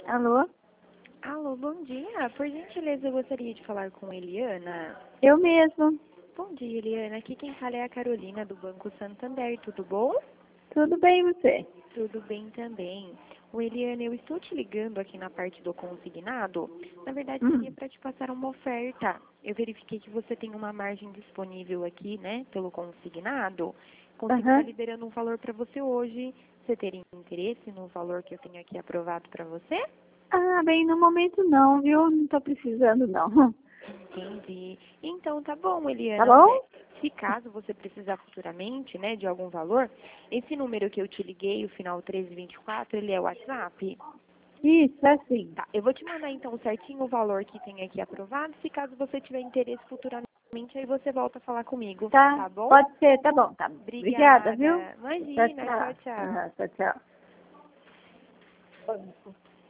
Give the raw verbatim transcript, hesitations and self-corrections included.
Alô? Alô, bom dia. Por gentileza, eu gostaria de falar com Eliana. Eu mesmo. Bom dia, Eliana. Aqui quem fala é a Carolina, do Banco Santander. Tudo bom? Tudo bem, e você? Tudo bem também. O Eliana, eu estou te ligando aqui na parte do consignado. Na verdade, Hum. seria para te passar uma oferta. Eu verifiquei que você tem uma margem disponível aqui, né, pelo consignado. Consigo estar Aham. liberando um valor para você hoje. Você teria interesse no valor que eu tenho aqui aprovado para você? Ah, bem, no momento não, viu? Não tô precisando, não. Entendi. Então, tá bom, Tá Eliana. É, bom? se caso você precisar futuramente, né, de algum valor, esse número que eu te liguei, o final treze vinte e quatro, ele é o WhatsApp? Isso, é sim. Tá, eu vou te mandar então certinho o valor que tem aqui aprovado. Se caso você tiver interesse futuramente, aí você volta a falar comigo, Tá? tá bom? Pode ser, tá bom, tá. Obrigada, viu? Obrigada. Tchau, Imagina, tchau. tchau, tchau. Aham, tchau, tchau.